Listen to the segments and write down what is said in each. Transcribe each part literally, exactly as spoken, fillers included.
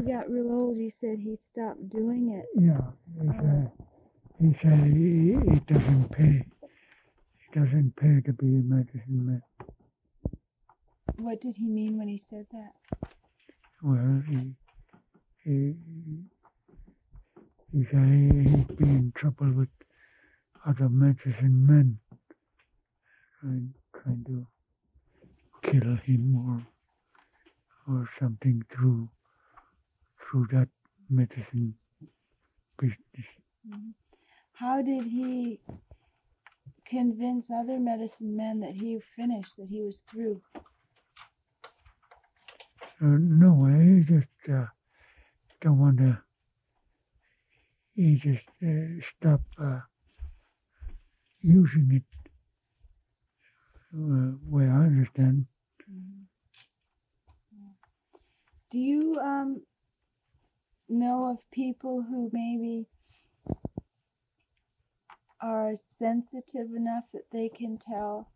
got real old, you said he stopped doing it. Yeah, he said, he, said he, it doesn't pay. It doesn't pay to be a medicine man. What did he mean when he said that? Well, he, he, he said he'd be in trouble with other medicine men and trying to kill him or or something through through that medicine business. Mm-hmm. How did he convince other medicine men that he finished, that he was through? Uh, no, he just uh, don't want to. He just uh, stop uh, using it. Uh, way I understand. Mm-hmm. Yeah. Do you um, know of people who maybe are sensitive enough that they can tell,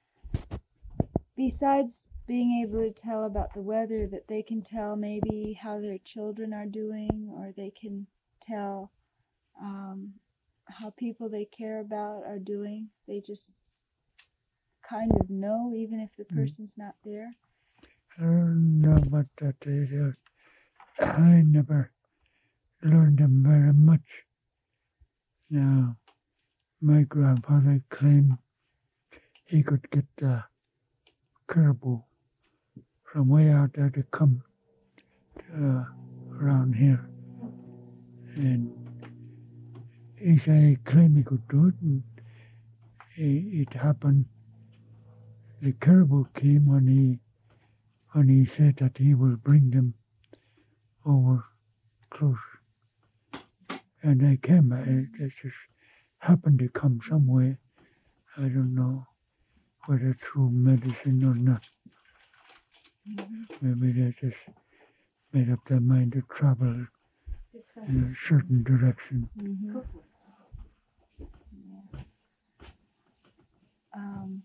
besides being able to tell about the weather, that they can tell maybe how their children are doing, or they can tell um, how people they care about are doing? They just kind of know, even if the person's not there. I don't know about that. Uh, I never learned them very much. Now, my grandfather claimed he could get the caribou from way out there to come uh, around here. And he said he claimed he could do it, and it, it happened. The caribou came when he when he said that he will bring them over close. And they came. It, it just happened to come some way. I don't know whether through medicine or not. Mm-hmm. Maybe they just made up their mind to travel in a certain direction. Mm-hmm. Yeah. Um,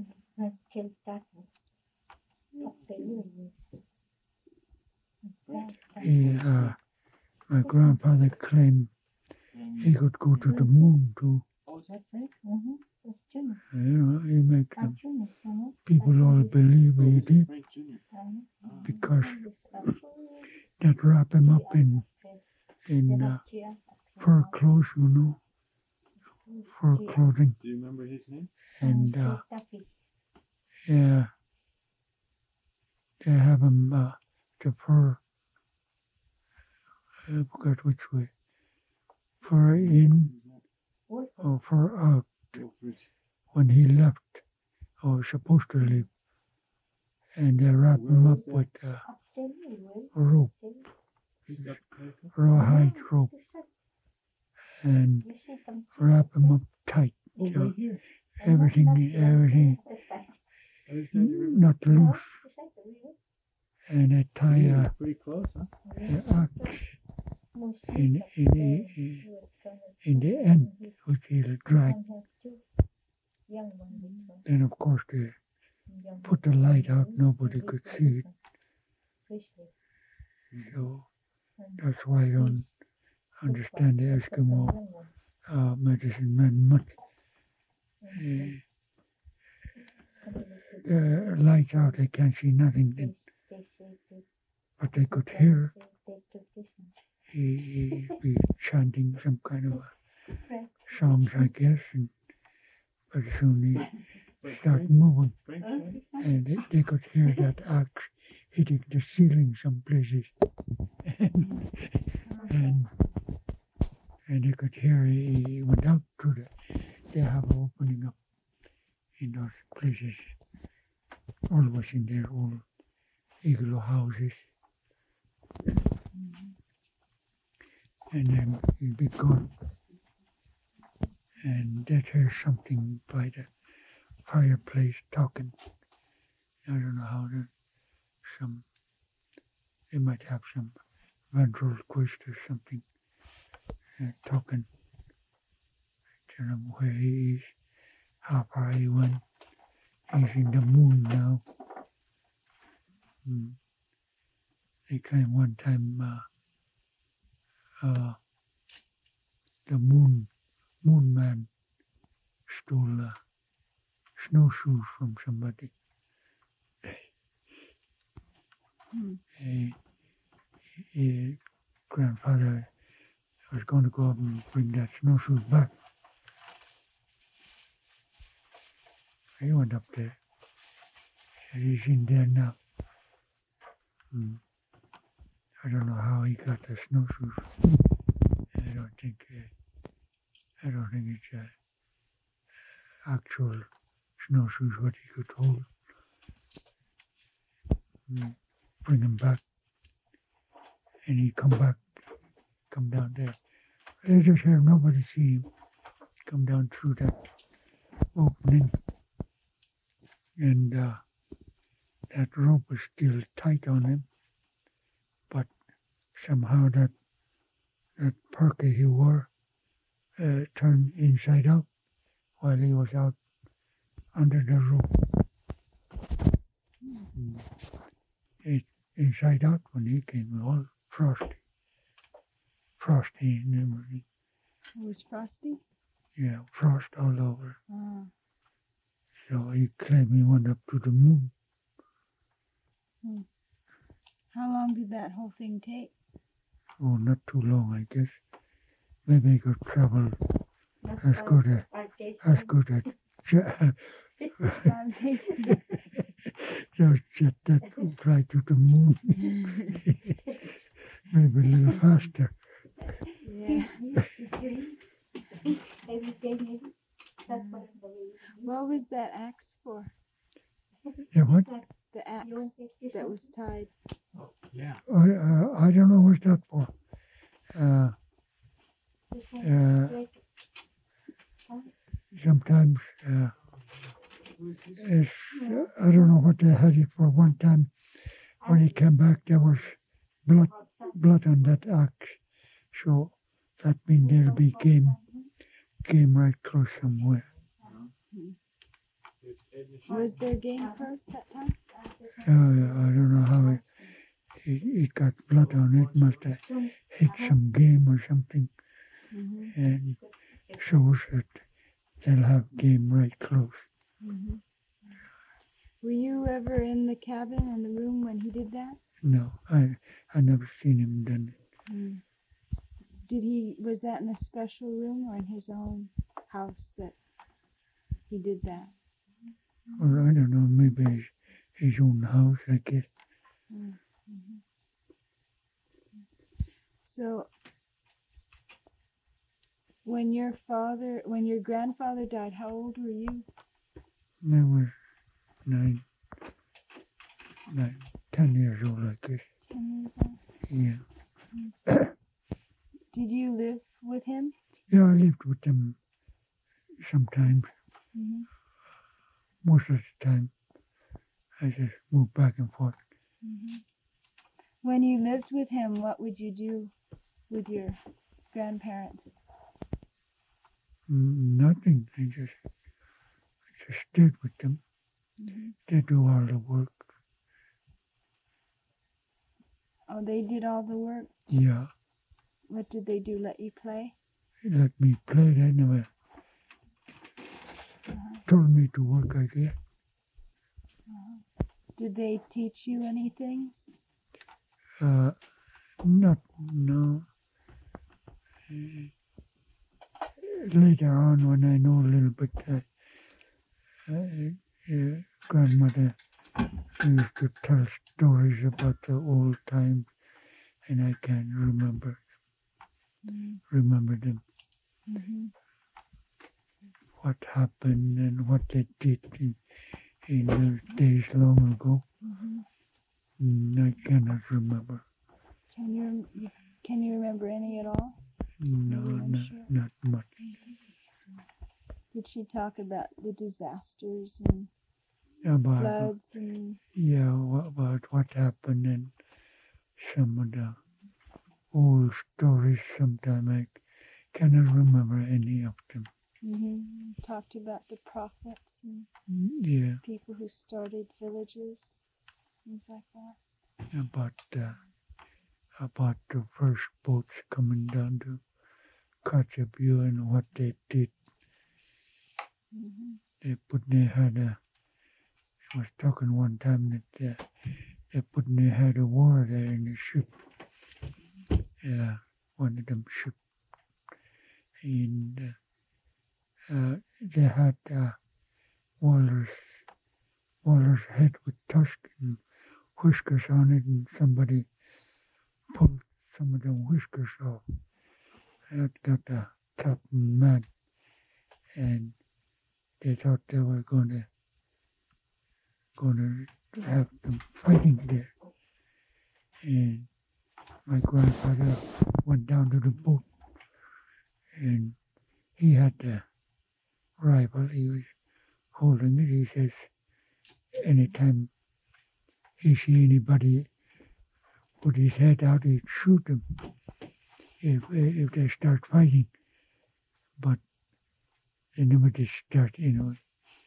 he, uh, my grandfather claimed he could go to the moon too. Oh, is that Frank? Mm-hmm. That's Junior. You know, he made them. People all believe he did because that wrap him up in in uh, fur clothes, you know, fur clothing. Do you remember his name? And uh, yeah, they have him uh, the fur. I forgot which way. Fur in or fur out. When he left, or was supposed to leave, and they wrap him up with uh, a rope, rawhide rope, and wrap him up tight. So everything, everything not loose. And they tie a, Pretty close, huh? an axe in, in, in, in the end, which he'll drag. Then, of course, they put the light out, nobody could see it. So that's why I don't understand the Eskimo uh, medicine men much. Uh, the lights out, they can't see nothing then. But they could hear. He be chanting some kind of a songs, I guess, and pretty soon he start moving, and they, they could hear that axe hitting the ceiling some places, and, and and they could hear he went out through the, they have an opening up in those places, always in their old igloo houses. And then he'd be gone. And they'd hear something by the fireplace talking. I don't know how to, some, they might have some ventriloquist or something uh, talking. Tell him where he is, how far he went. He's in the moon now. Mm. They claim one time uh, uh, the moon moon man stole uh, snowshoes from somebody. Hmm. He, he, grandfather was going to go up and bring that snowshoes back. He went up there. Said he's in there now. Hmm. I don't know how he got the snowshoes. I don't think. Uh, I don't think it's uh, actual snowshoes what he could hold. Hmm. Bring him back, and he come back, come down there. I just hear nobody see him come down through that opening, and uh, that rope was still tight on him, but somehow that that parka he wore uh, turned inside out while he was out under the rope. Mm. It inside out when he came, all frosty, frosty and everything. It was frosty. Yeah, frost all over. Ah. So he claimed he went up to the moon. Hmm. How long did that whole thing take? Oh, not too long, I guess. Maybe he could travel as good as as good as jet, Five days. those jet that would fly to the moon. Maybe a little faster. Yeah. What was that axe for? Yeah, what? The axe that was tied. Oh, yeah. I, uh, I don't know what's that for. Uh, uh, sometimes uh, it's, uh, I don't know what they had it for. One time when he came back, there was blood blood on that axe. So that means there'll be game, game right close somewhere. Was there game close that time? Uh, I don't know how it, it, it got blood on it. Must have hit some game or something, Mm-hmm. and shows that they'll have game right close. Mm-hmm. Were you ever in the cabin in the room when he did that? No, I I never seen him done it. Mm. Did he? Was that in a special room or in his own house that he did that? Or I don't know, maybe his, his own house, I guess. Mm-hmm. So, when your father, when your grandfather died, how old were you? I was nine, nine, ten years old, I guess. Ten years old. Yeah. Did you live with him? Yeah, I lived with them sometimes. Mm-hmm. Most of the time, I just moved back and forth. Mm-hmm. When you lived with him, what would you do with your grandparents? Mm, Nothing. I just, I just stayed with them. Mm-hmm. They do all the work. Oh, they did all the work. Yeah, What did they do? Let you play? they let me play. They never Uh-huh. told me to work, I guess. Uh-huh. Did they teach you any things? Uh, not, no. Uh, later on, when I know a little bit, uh, uh, uh, grandmother used to tell stories about the old times, and I can't remember Mm-hmm. remember them. Mm-hmm. What happened and what they did in, in the days long ago. Mm-hmm. Mm, I cannot remember. Can you, you can you remember any at all? No, Maybe one not, share. not much. Did she talk about the disasters and About floods and? yeah, wha- about what happened and some of the old stories. Sometimes I cannot remember any of them. Mm-hmm. Talked about the prophets and Yeah, people who started villages, things like that. about uh, about the first boats coming down to Kotzebue and what they did. Mm-hmm. They put they had a. I was talking one time that uh, they put they had a war there in the ship. Yeah, one of them ship, and uh, uh, they had uh, Waller's Waller's head with tusk and whiskers on it, and somebody pulled some of them whiskers off. That got the captain mad, and they thought they were going to going to have them fighting there. And my grandfather went down to the boat, and he had the rifle. He was holding it. He says, anytime he see anybody put his head out, he'd shoot them if if they start fighting. But they never did start, you know.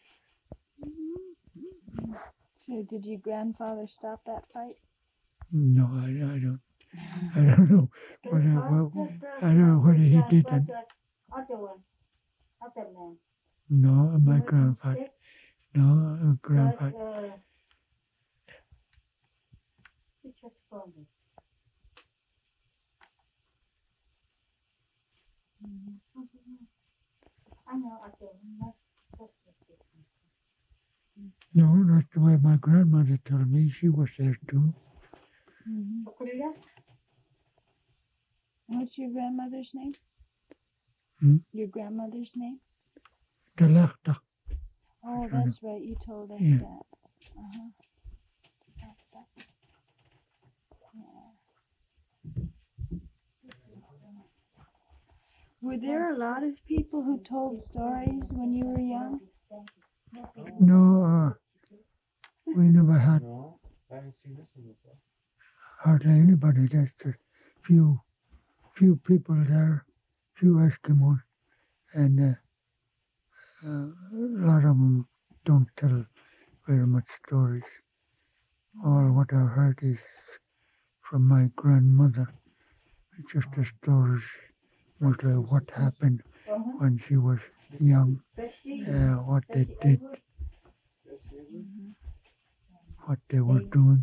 So did your grandfather stop that fight? No, I, I don't. I don't know. But uh, well, I don't know whether he did. And, no, my grandfather. No, uh, grandfather. No, that's the way my grandmother told me. She was there too. Mm-hmm. What's your grandmother's name? Hmm? Your grandmother's name? Talachta. Oh, I don't that's right. You told us Yeah. that. Uh-huh. Yeah. Were there a lot of people who told stories when you were young? No, uh, we never had No, I haven't seen this one before. hardly anybody. Just a few, few people there, few Eskimos, and uh, uh, a lot of them don't tell very much stories. All what I heard is from my grandmother. It's just the stories, mostly what happened when she was young, uh, what they did, Mm-hmm. what they were doing.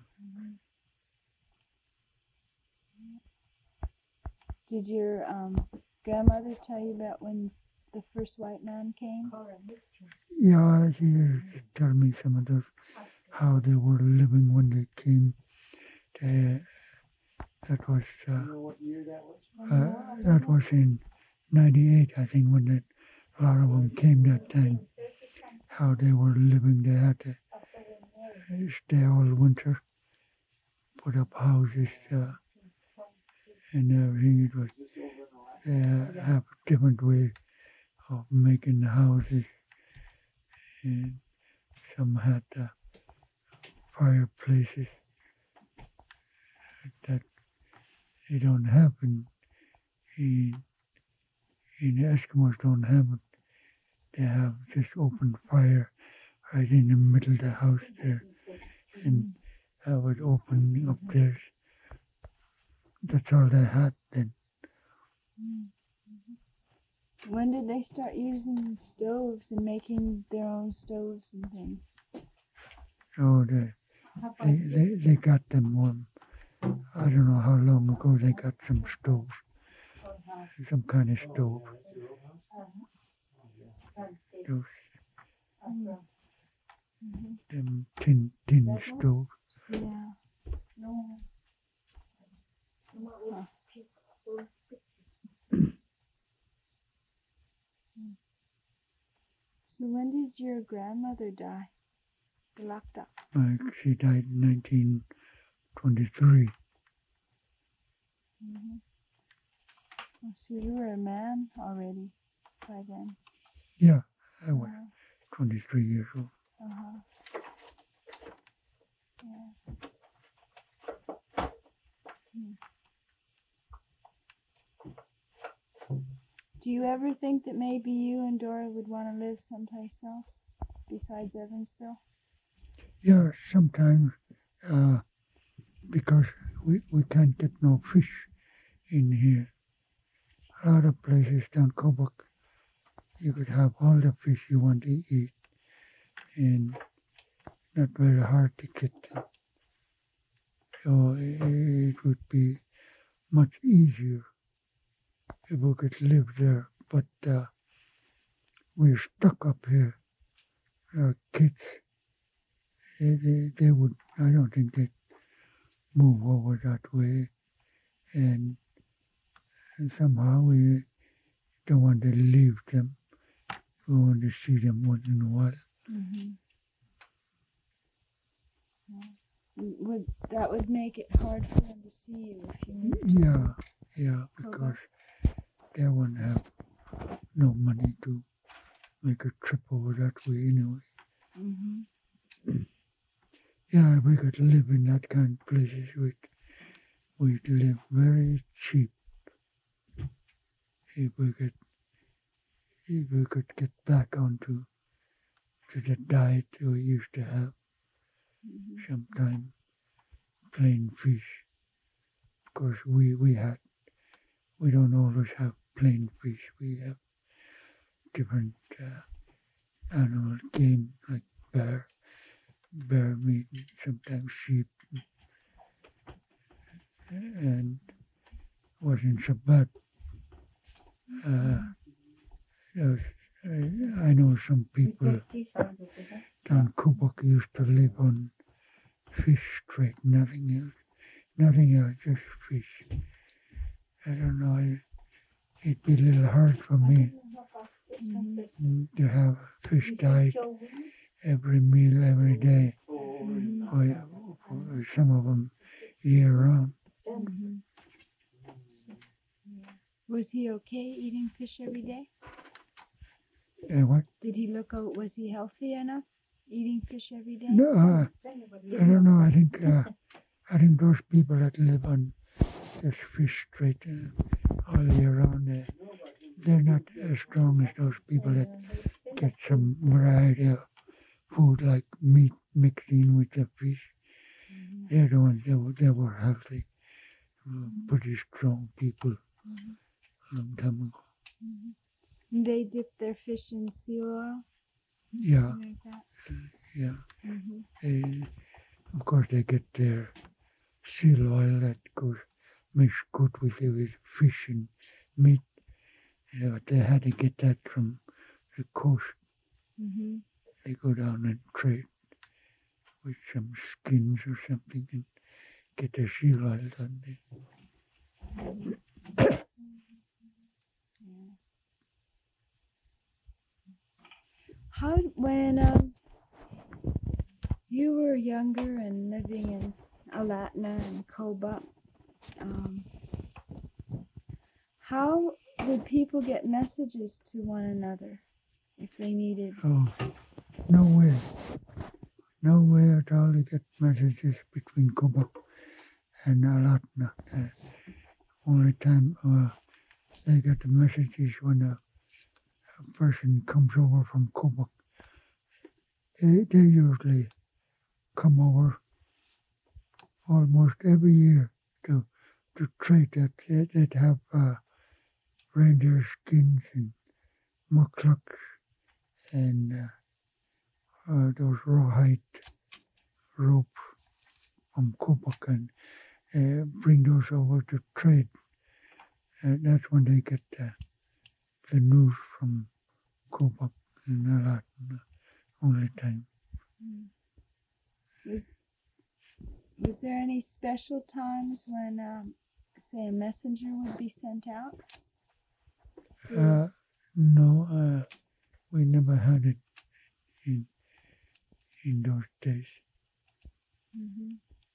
Did your um, grandmother tell you about when the first white man came? Yeah, she used to tell me some of those, how they were living when they came. They, that was uh, You know what year that was? uh, that was in ninety-eight, I think, when that, a lot of them came that time. How they were living, they had to stay all winter, put up houses uh, and everything. It was they have a different way of making the houses, and some had uh, fireplaces that they don't have in, in, in the Eskimos don't have it. They have this open fire right in the middle of the house there, and have it open up there. That's all they had then. When did they start using stoves and making their own stoves and things? So they, they, they, they got them one. I don't know how long ago they got some stoves, some kind of stove. Those Mm-hmm. them tin tin stoves. Yeah. Huh. So when did your grandmother die? Galakta. Like she died in nineteen twenty-three. Mm-hmm. Oh, so you were a man already by then. Yeah, I was Uh, twenty-three years old. uh-huh. Yeah. Hmm. Do you ever think that maybe you and Dora would want to live someplace else besides Evansville? Yeah, sometimes uh, because we, we can't get no fish in here. A lot of places down Kobuk, you could have all the fish you want to eat, and not very hard to get them. So it would be much easier if we could live there. But uh, we're stuck up here. Our kids, they, they, they would, I don't think they'd move over that way. And, and somehow we don't want to leave them. We want to see them once in a while. Mm-hmm. Would that would make it hard for them to see you if you moved to Yeah, yeah, because they won't have no money to make a trip over that way anyway. Mm-hmm. Yeah, if we could live in that kind of places, we'd, we'd live very cheap. If we could, if we could get back onto to the diet we used to have, Mm-hmm. sometime plain fish. Of course, we, we had, we don't always have plain fish. We have different uh, animal game like bear, bear meat, and sometimes sheep, and wasn't so bad. Uh, those, I, I know some people down Kubok used to live on fish straight, nothing else, nothing else, just fish. I don't know, it'd be a little hard for me Mm-hmm. to have fish diet every meal, every day, Mm-hmm. or, or some of them year round. Mm-hmm. Was he okay eating fish every day? And what? Did he look out? Was he healthy enough eating fish every day? No, uh, I don't know. I think uh, I think those people that live on just fish straight uh, all year round, uh, they're not as strong as those people that get some variety of food like meat mixed in with the fish. Mm-hmm. They're the ones that were, that were healthy, uh, pretty strong people Mm-hmm. a long time ago. Mm-hmm. They dip their fish in seal oil, Yeah, something like that. yeah. Mm-hmm. They, of course, they get their seal oil that goes mixed good with, with fish and meat. You know, they had to get that from the coast. Mm-hmm. They go down and trade with some skins or something and get their seal oil done. Yeah. How when um you were younger and living in Alatna and Koba, um, how would people get messages to one another if they needed? Oh, no way. No way at all to get messages between Kobuk and Alatna. The only time uh, they get the messages when a, a person comes over from Kobuk. They, they usually come over almost every year to to trade that. They, they'd have uh, reindeer skins and mucklucks and uh, uh, those rawhide rope from Kobuk and uh, bring those over to trade. Uh, that's when they get uh, the news from Kobuk and Alatna, only time. Was was there any special times when, um, say, a messenger would be sent out? Uh, no, uh, we never had it in in those days. Mm-hmm.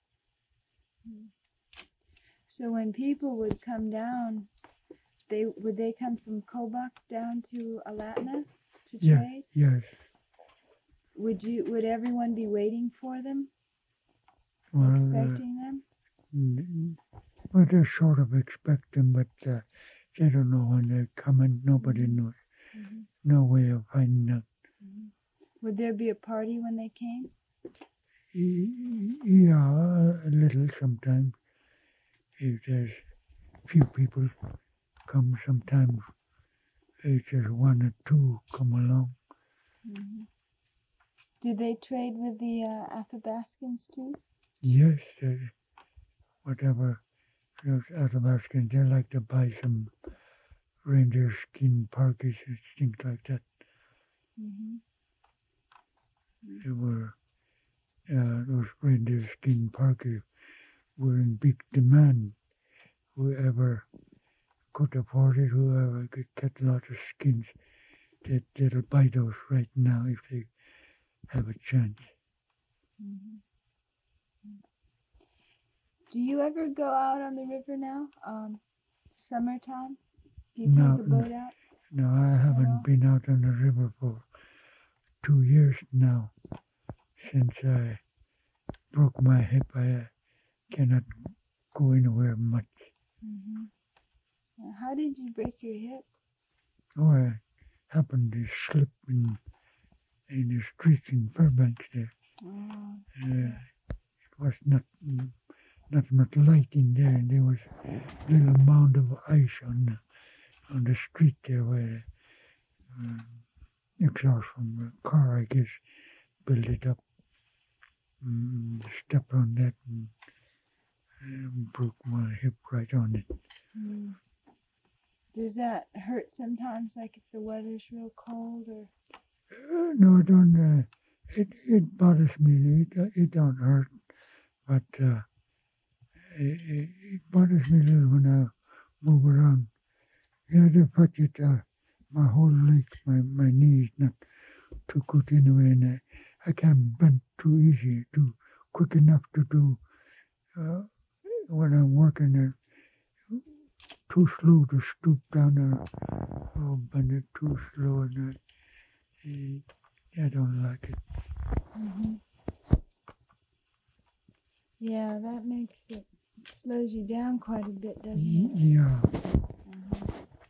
So when people would come down, they would they come from Kobuk down to Alatna to Yeah. trade? Yes. Would you? Would everyone be waiting for them, Well, uh, expecting them? n- well, they sort of expect them, but uh, they don't know when they're coming. Nobody Mhm. knows. Mm-hmm. No way of finding out. Mm-hmm. Would there be a party when they came? Y- Yeah, a little sometimes. If there's few people come, sometimes it's just one or two come along. Hmm. Do they trade with the uh, Athabascans too? Yes, there's whatever those Athabascans, they like to buy some reindeer skin parkas and things like that. Hmm. They were, uh, those reindeer skin parkas were in big demand. Whoever could afford it, whoever could get a lot of skins, they, they'll buy those right now if they have a chance. Hmm. Do you ever go out on the river now? Um, summertime? Do you No, take a boat out? no, I haven't all? been out on the river for two years now. Since I broke my hip, I uh, cannot go anywhere much. Hmm. How did you break your hip? Oh, I happened to slip in, in the streets in Fairbanks there. Oh, Uh, it was not not much light in there, and there was a little mound of ice on the, on the street there where uh, exhaust from the car, I guess, built it up. Mm, stepped on that and, and broke my hip right on it. mm. Does that hurt sometimes, like if the weather's real cold or? Uh, no, it don't. Uh, it it bothers me. It it don't hurt, but uh, it, it it bothers me a little when I move around. Yeah, the fact that uh, my whole leg, my my knees not too good anyway, and uh, I can't bend too easy, too quick enough to do uh, when I'm working there. Too slow to stoop down there, or bend it too slow, and uh, I don't like it. Hmm. Yeah, that makes it, it slows you down quite a bit, doesn't Y- it? Yeah. Uh-huh.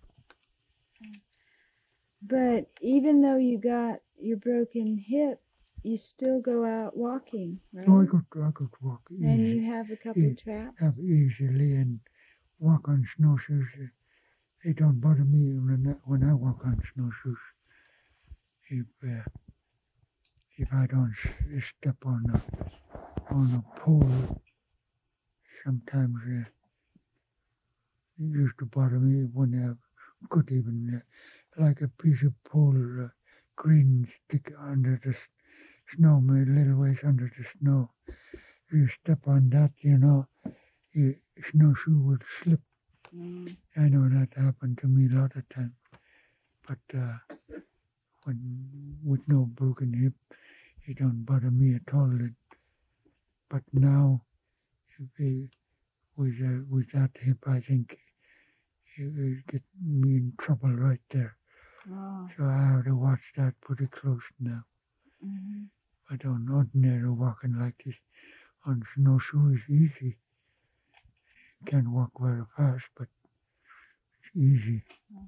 But even though you got your broken hip, you still go out walking, right? Oh, I could, I could walk And easy, you have a couple e- traps. have easily and walk on snowshoes. uh, They don't bother me when I, when I walk on snowshoes. If uh, if I don't s- step on a on a pole, sometimes uh, it used to bother me when I could even uh, like a piece of pole, uh, green stick under the s- snow, my little ways under the snow. You step on that, you know, your snowshoe would slip. Mm. I know that happened to me a lot of times, but uh, when with no broken hip, it don't bother me at all. It, but now, eh, with uh, with that hip, I think it will get me in trouble right there. Oh. So I have to watch that pretty close now. Hmm. But on ordinary walking like this on snowshoe is easy. Can't walk very fast, but it's easy.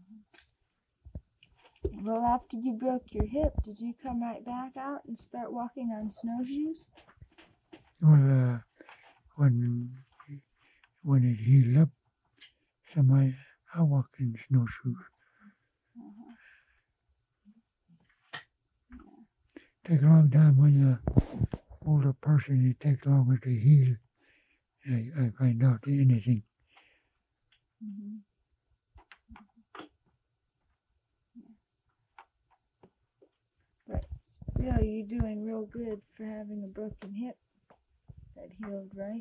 Well, after you broke your hip, did you come right back out and start walking on snowshoes? Well, uh, when when it healed up, some I, I walk in snowshoes. Uh-huh. Take a long time when you're older person. It takes longer to heal. I, I find out anything. Hmm. But still, you're doing real good for having a broken hip that healed, right?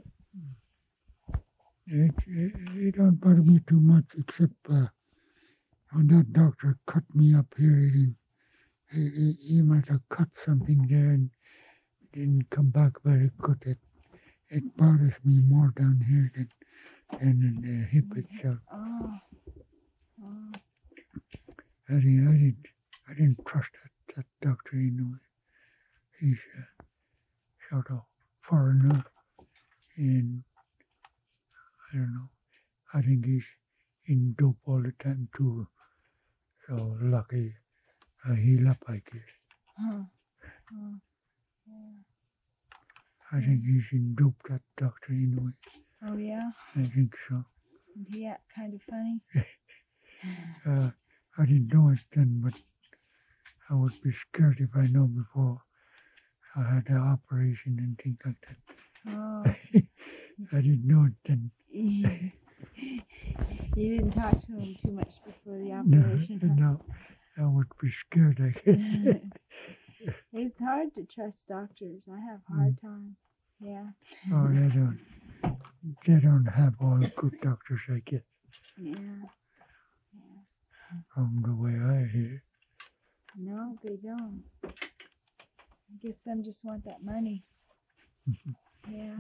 It, it, it don't bother me too much, except uh, when that doctor cut me up here, he, he, he might have cut something there and didn't come back very good. It, it bothers me more down here than, than in the hip itself. Oh. Oh. I didn't, I didn't, I didn't trust that, that doctor anyway. He's a sort of foreigner, and I don't know. I think he's in dope all the time too. So lucky I heal up, I guess. Huh. Oh. Yeah. I think he's in dope, that doctor anyway. Oh yeah, I think so. did he act kind of funny? Uh, I didn't know it then, but I would be scared if I know before I had an operation and things like that. Oh, I didn't know it then. you didn't talk to him too much before the No, operation. huh? no, I would be scared. I guess. It's hard to trust doctors. I have a hard time. Yeah. Oh, they don't. They don't have all good doctors, I guess, Yeah. from the way I hear. No, they don't. I guess some just want that money. Yeah.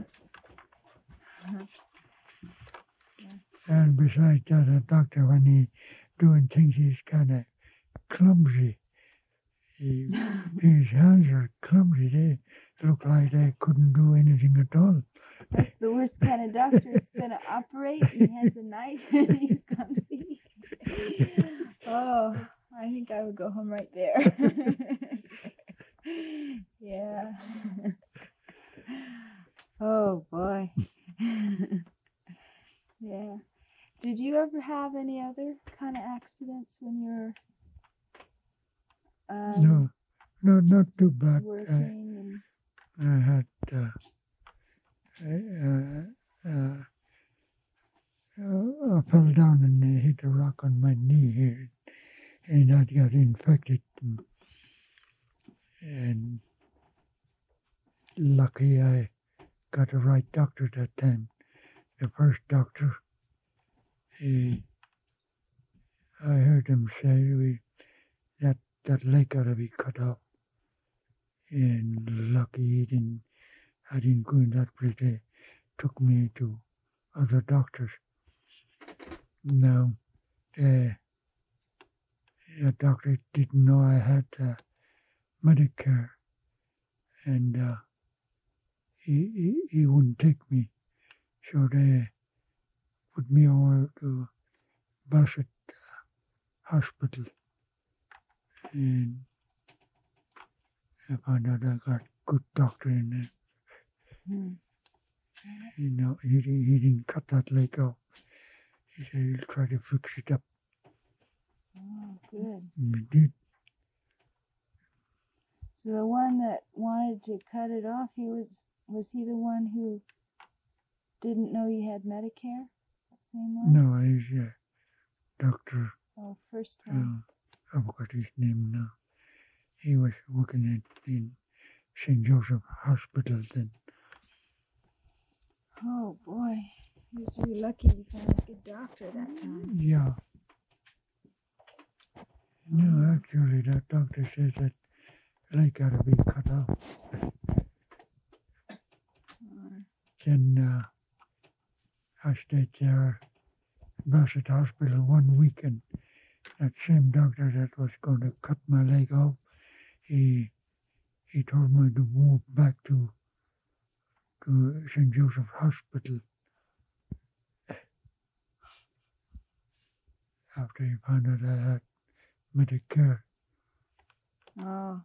And besides that, a doctor, when he doing things, he's kind of clumsy. He, his hands are clumsy. They look like they couldn't do anything at all. That's the worst kind of doctor who's gonna operate. He has a knife and he's clumsy. Oh, I think I would go home right there. Yeah. Oh boy. Yeah. Did you ever have any other kind of accidents when you were um, No, no, not too bad. working? I, I had, uh, I, uh, uh, uh, I fell down and I hit a rock on my knee here, and I got infected. And, and lucky I got the right doctor that time. The first doctor, he, I heard him say we, that that leg got to be cut off. And lucky he didn't, I didn't go in that place. They took me to other doctors. Now, the, the doctor didn't know I had uh, Medicare, and uh, he, he he wouldn't take me. So they put me over to Bassett Hospital, and I found out I got good doctor in there. Hmm. You know, he he didn't cut that leg off. He said he'll try to fix it up. Oh, good. And he did. So the one that wanted to cut it off, he was was he the one who didn't know you had Medicare? That same one? No, he's a doctor. Oh, first one. Uh, I forgot his name now. He was working at in Saint Joseph Hospital then. Oh boy, he was really lucky you found a good doctor that time. Yeah. No, actually, that doctor says that leg got to be cut off. Uh, Then uh, I stayed there at Bassett Hospital one week, and that same doctor that was going to cut my leg off, he he told me to move back to to Saint Joseph Hospital after he found out I had Medicare. oh.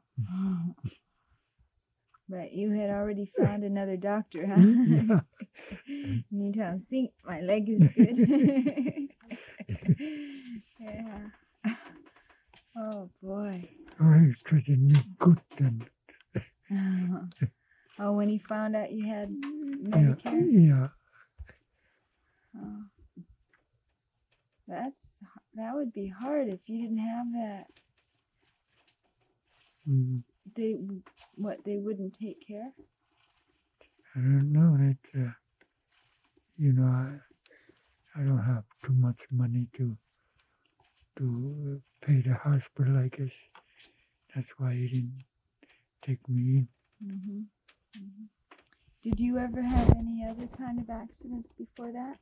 But you had already found another doctor, huh? Yeah. You tell him, see, my leg is good. Yeah. Oh boy. Oh, he treated me good then. Oh, when he found out you had Yeah, Medicare? yeah. Oh. That's that would be hard if you didn't have that. Mm, They what they wouldn't take care. I don't know. It, uh, you know, I, I don't have too much money to to pay the hospital, I guess. That's why he didn't take me in. Mm-hmm. Mm-hmm. Did you ever have any other kind of accidents before that?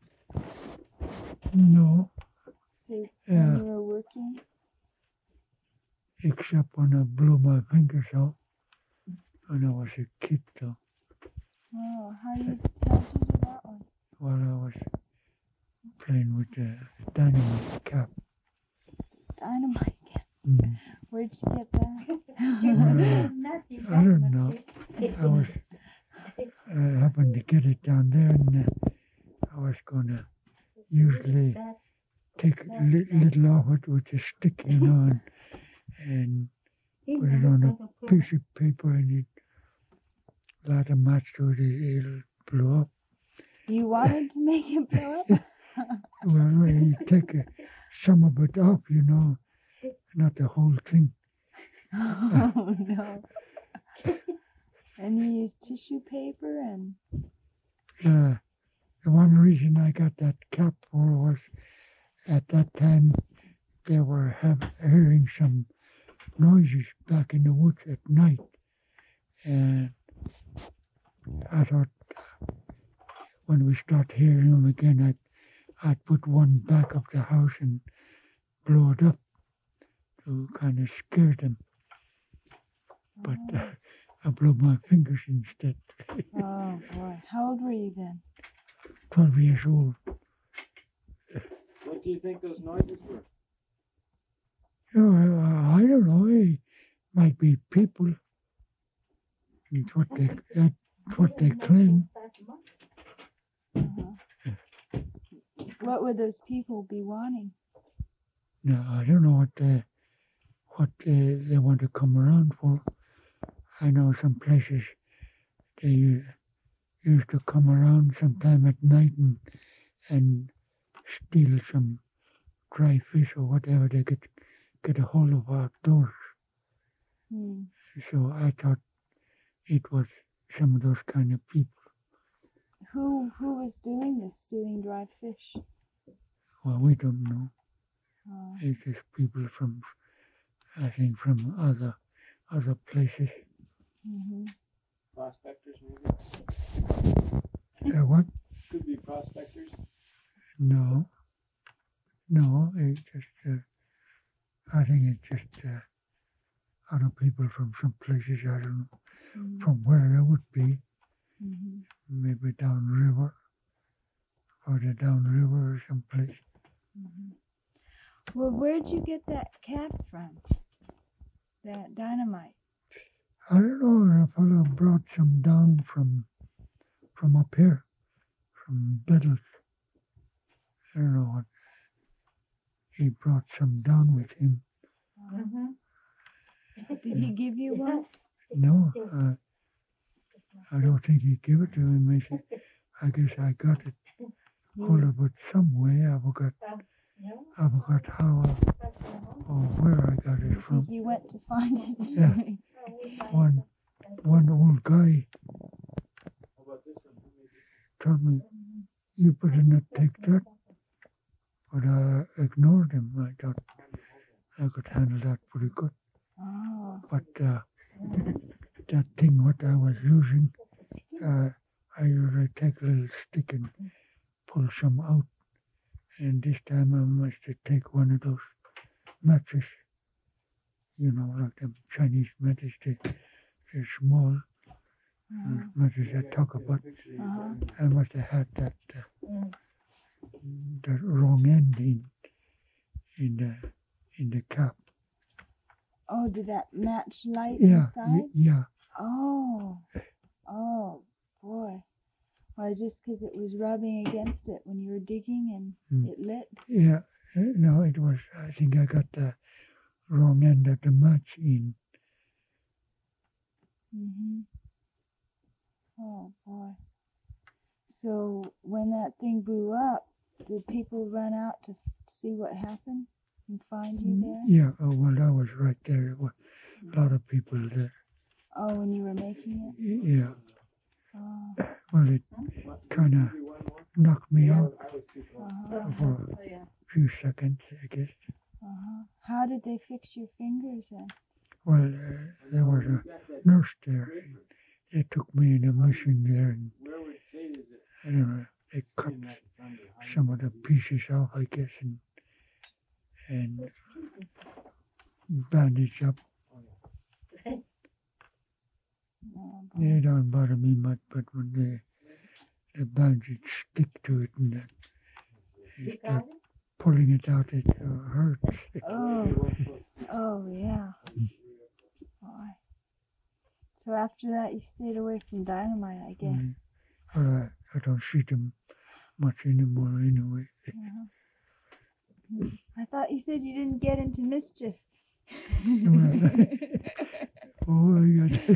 No, Say Yeah. when you were working? except when I blew my fingers off when I was a kid, though, Oh, how you how'd you do that one? while I was playing with the dynamite cap. Dynamite. Mm. Where'd you get that? Well, I don't know. I was, I happened to get it down there, and uh, was gonna usually take a li- little of it with a stick, you know, and, and put it on a piece of paper and it light a match to it, it- it'll blow up. You wanted to make it blow up? Well, you take uh, some of it off, you know, not the whole thing. Oh no. And you used tissue paper and Uh, the one reason I got that cap for was at that time they were have, hearing some noises back in the woods at night. And I thought when we start hearing them again, I'd, I'd put one back of the house and blow it up to kind of scare them. But uh, I blew my fingers instead. oh boy. How old were you then? twelve years old. What do you think those noises were? You know, uh, I don't know. It might be people. It's what they, that's what they claim. Uh-huh. What would those people be wanting? No, I don't know what they, what they, they want to come around for. I know some places they u- used to come around sometime at night and, and steal some dry fish or whatever they could get a hold of outdoors. Hmm. So I thought it was some of those kind of people. Who who was doing this, stealing dry fish? Well, we don't know. Oh. It's just people from, I think, from other other places. Mm-hmm. Prospectors, maybe? Uh, what? Could be prospectors. No. No, it's just, uh, I think it's just uh, other people from some places, I don't know, Mm-hmm. from where it would be, Mm-hmm. maybe down river, further down the river or someplace. Mm-hmm. Well, where'd you get that cap from? That dynamite? I don't know, a fellow brought some down from from up here, from Biddles. I don't know what. He brought some down with him. Did he give you one? No, uh, I don't think he gave it to me. Maybe, I guess I got it, hold of it some way. I forgot, I forgot how uh, or where I got it I from. think you went to find it. Yeah. One, one old guy How about this one? Maybe. told me, you better not take that. But I ignored him. I thought I could handle that pretty good. Oh. But uh, that thing what I was using, uh, I usually take a little stick and pull some out. And this time I must take one of those matches, you know, like the Chinese matches, they, they're small, Uh-huh. uh, matches I talk about. Uh-huh. I must have had that uh, the wrong end in, in the in the cap. Oh, did that match light Yeah, inside? y- yeah. Oh. Oh, boy. Well, just because it was rubbing against it when you were digging and Mm. it lit? Yeah, uh, no, it was, I think I got the wrong end of the match in. Mm-hmm. Oh, boy. So when that thing blew up, did people run out to see what happened and find you there? Yeah, oh, well, I was right there. There were a lot of people there. Oh, when you were making it? Y- Yeah, Oh, well, it kind of Maybe one more? knocked me I out was, I was too close. uh-huh. for a few seconds, I guess. Uh-huh. How did they fix your fingers then? Well, uh, there was a nurse there. They took me in a mission there, and Where would it say is it I don't know, they cut in that thunder? behind some you? of the pieces off, I guess, and and bandage up. Oh, boy. They don't bother me much, but when the the bandage stick to it and that, you start pulling it out, it uh, hurts. Oh, oh, yeah. Boy. So after that, you stayed away from dynamite, I guess. Mm. Well, I, I don't see them much anymore anyway. Uh-huh. I thought you said you didn't get into mischief. Well, oh, yeah.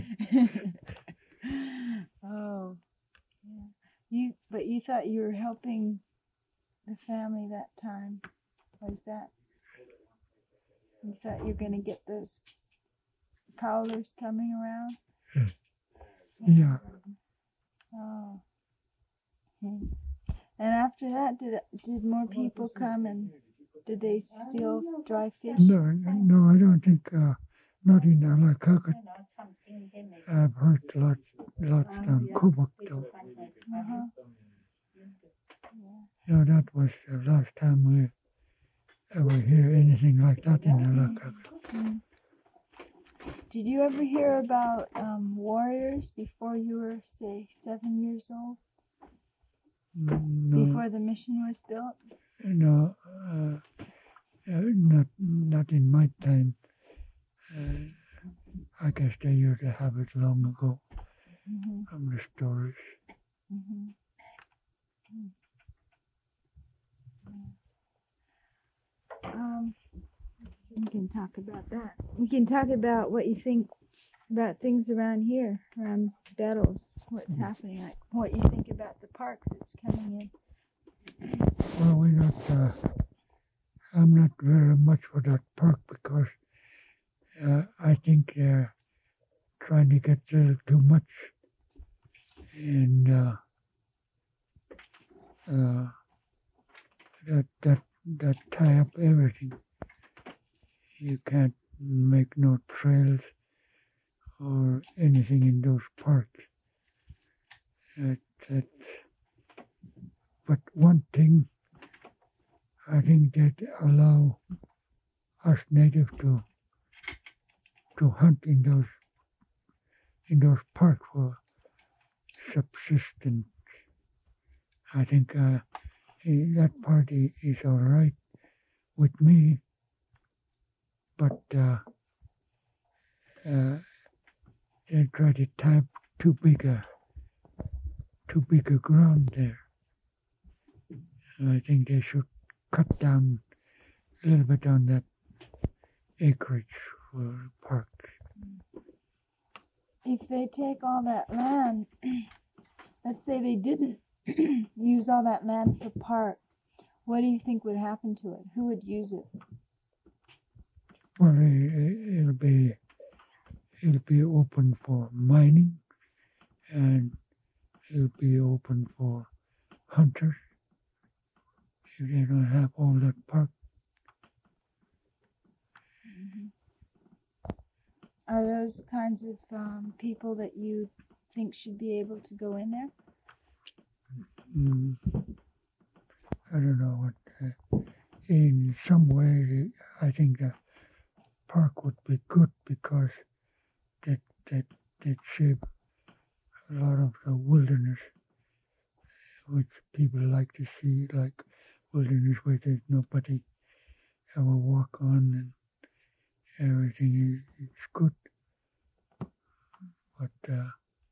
Oh, yeah. You, but you thought you were helping the family that time. Was that? You thought you were going to get those prowlers coming around? Yeah. Oh. Hmm. And after that, did did more people come and did they steal dry fish? No, no, I don't think, uh, not in Alakakat. I've heard lots, lots down Kubuk though. Uh-huh. Yeah. No, that was the last time we ever hear anything like that in Alakakat. Mm. Did you ever hear about um, warriors before you were, say, seven years old? No, Before the mission was built? no, uh, uh, not, not in my time. Uh, I guess they used to have it long ago Mm-hmm. from the stories. Mm-hmm. Um, we can talk about that. We can talk about what you think about things around here, around Bettles, what's happening, like what you think about the park that's coming in. Well, we not, uh, I'm not very much for that park because uh, I think they're trying to get a little too much. And uh, uh, that, that, that tie up everything. You can't make no trails or anything in those parks. That, that, but one thing, I think that allow us native to to hunt in those in those parks for subsistence. I think uh, eh, that part i- is all right with me, but uh, uh, they try to tap too big a too big a ground there. I think they should cut down a little bit on that acreage for parks. If they take all that land, let's say they didn't use all that land for park, what do you think would happen to it? Who would use it? Well, it, it'll be it'll be open for mining, and it'll be open for hunters. If they don't have all that park, Are those kinds of um, people that you think should be able to go in there? mm, I don't know what. Uh, in some way, I think the park would be good because that that that save a lot of the wilderness, which people like to see, like wilderness where there's nobody ever walk on and everything is it's good. But uh,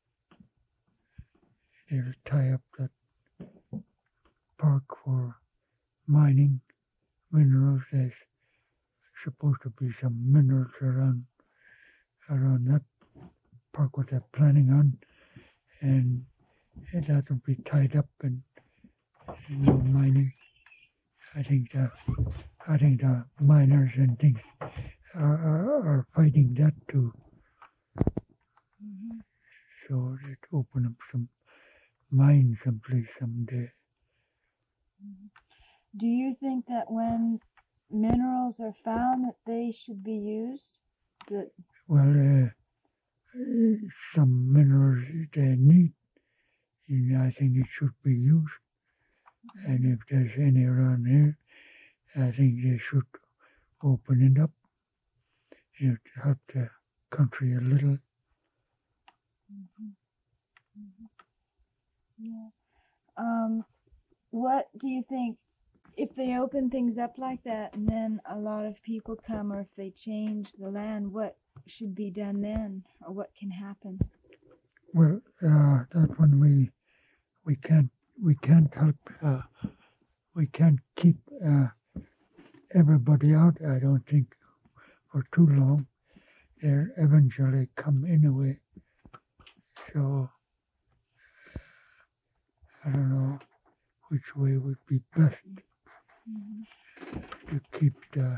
they'll tie up that park for mining minerals. There's supposed to be some minerals around around that park what they're planning on, and that will be tied up in, in no mining. I think the I think the miners and things are, are, are fighting that too. Mm-hmm. So that open up some mine someplace someday. Do you think that when minerals are found that they should be used? That Well, uh, some minerals they need, and I think it should be used. And if there's any around here, I think they should open it up, you know, to help the country a little. Mm-hmm. Mm-hmm. Yeah. Um, what do you think if they open things up like that and then a lot of people come, or if they change the land, what should be done then, or what can happen? Well, uh, that one we we can't we can't help. Uh, we can't keep uh, everybody out. I don't think for too long. They'll eventually come anyway. So I don't know which way would be best Mhm. to keep the,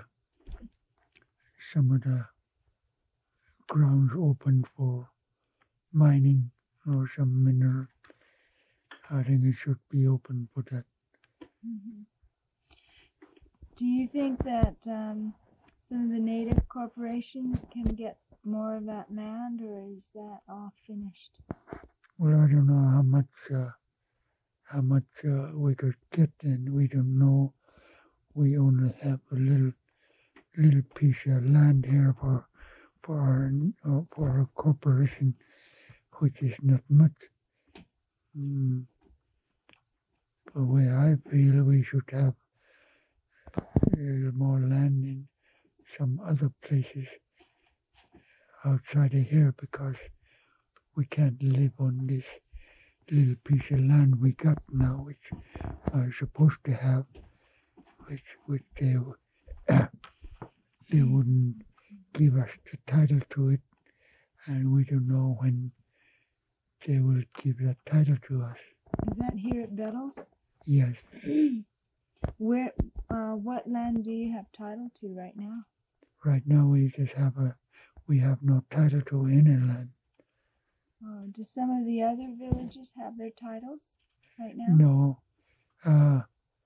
some of the grounds open for mining or some mineral. I think it should be open for that. Mhm. Do you think that um, some of the native corporations can get more of that land, or is that all finished? Well, I don't know how much uh, how much uh, we could get, and we don't know. We only have a little little piece of land here for for our uh, for our corporation, which is not much. Mm, the way I feel, we should have a little more land in some other places outside of here, because we can't live on this little piece of land we got now, which are supposed to have, which which they they wouldn't give us the title to it, and we don't know when they will give that title to us. Is that here at Bettles? Yes, Where, uh, what land do you have title to right now? right now we just have a we have no title to any land. Oh, do some of the other villages have their titles right now? No, uh,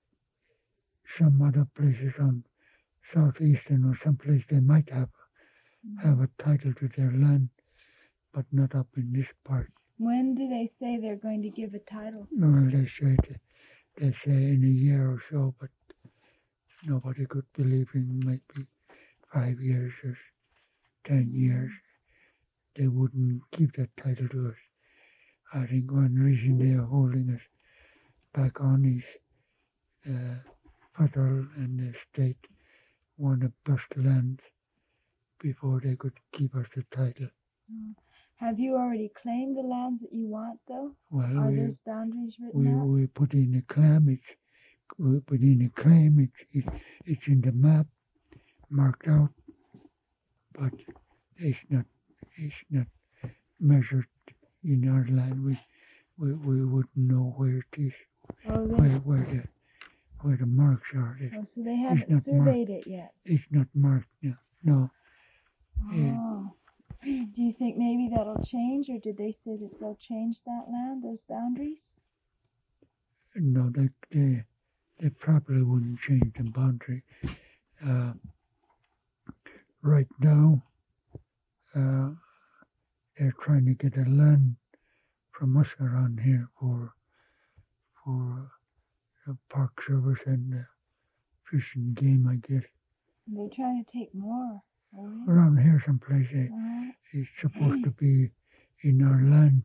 some other places on southeastern or someplace they might have Mhm. have a title to their land, but not up in this part. When do they say they're going to give a title? Well, they say they, they say in a year or so, but nobody could believe in maybe five years or ten years. They wouldn't give that title to us. I think one reason they are holding us back on is the federal and the state want to bust land before they could give us the title. Oh. Have you already claimed the lands that you want, though? Well, Are we, those boundaries written we, out? we put in a claim, it's, we put in a claim, it's, it's, it's in the map, marked out, but it's not, it's not measured in our land. We, we, we wouldn't know where it is, Oh, they, where, where the, where the marks are. It's, oh, so they haven't not surveyed it yet. it's not marked, no, no. Yeah. Oh. Do you think maybe that'll change, or did they say that they'll change that land, those boundaries? No, they, they, they probably wouldn't change the boundary. Uh, right now, uh, they're trying to get a land from us around here for for the park service and the fish and game, I guess. They're trying to take more away. Around here someplace, eh, Uh-huh. it's supposed to be in our land.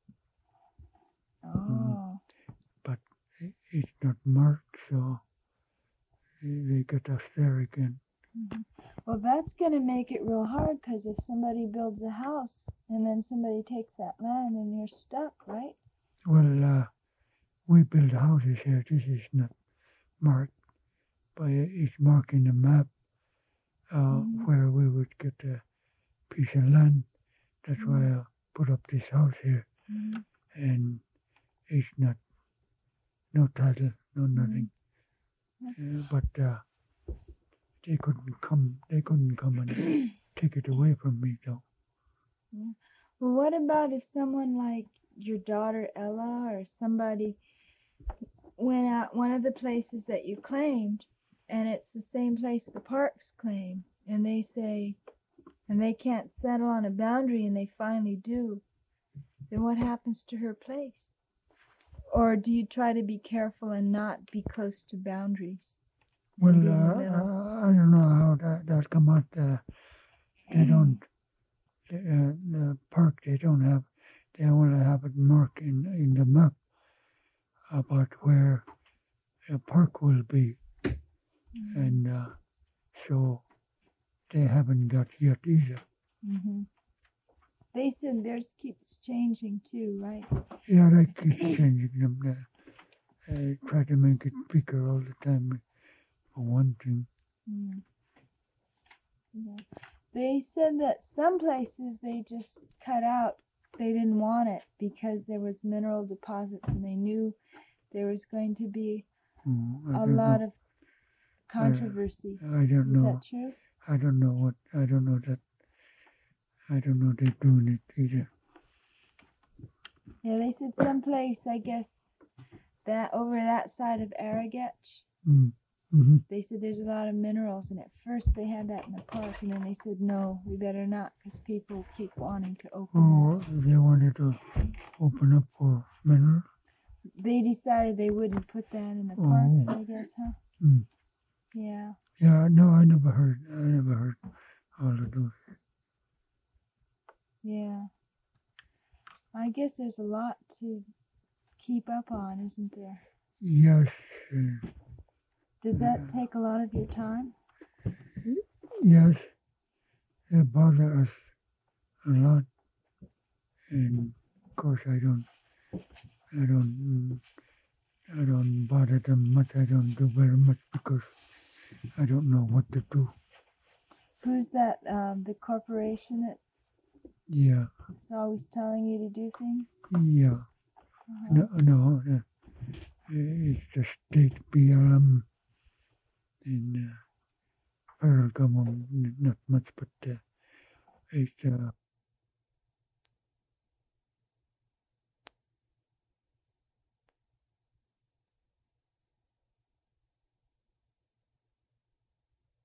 Oh. But it's not marked, so they got us there again. Mm-hmm. Well, that's going to make it real hard, because if somebody builds a house and then somebody takes that land, then you're stuck, right? Well, uh, we build houses here. This is not marked, but it's marked in the map uh, Mhm. where we would get a piece of land. That's Mhm. why I put up this house here, Mm-hmm. and it's not no title, no nothing. Mm-hmm. Uh, but uh, they couldn't come. They couldn't come and take it away from me, though. Yeah. Well, what about if someone like your daughter Ella or somebody went out one of the places that you claimed, and it's the same place the parks claim, and they say, and they can't settle on a boundary, and they finally do, then what happens to her place? Or do you try to be careful and not be close to boundaries? Well, and be in the uh, middle? uh, I don't know how that that come out. Uh, they don't. The, uh, the park they don't have. They only have it marked in in the map about where a park will be, Mm-hmm. and uh, so they haven't got yet either. Mm-hmm. They said theirs keeps changing too, right? Yeah, they keep changing them. There. I try to make it bigger all the time, for one thing. Mm. Yeah. They said that some places they just cut out. They didn't want it because there was mineral deposits, and they knew there was going to be Oh, I a don't lot know. of controversy. I don't Is know. that true? I don't know what. I don't know that. I don't know they're doing it either. Yeah, they said someplace, I guess, that over that side of Arrogate, Mm. Mm-hmm. they said there's a lot of minerals, and at first they had that in the park, and then they said no, we better not, because people keep wanting to open Oh, they wanted to open up for mineral. that. They decided they wouldn't put that in the parks, Oh. I guess, huh? Mm. Yeah. Yeah, no, I never heard. I never heard all of those. Yeah. I guess there's a lot to keep up on, isn't there? Yes, uh, Does that take a lot of your time? yes, they bother us a lot, and of course I don't. I don't. mm, I don't bother them much. I don't do very much because I don't know what to do. Who's that? Um, the corporation Yeah, that's always telling you to do things? yeah. Uh-huh. No, no. Uh, it's the state B L M in uh, federal government. Not much, but uh, it's uh,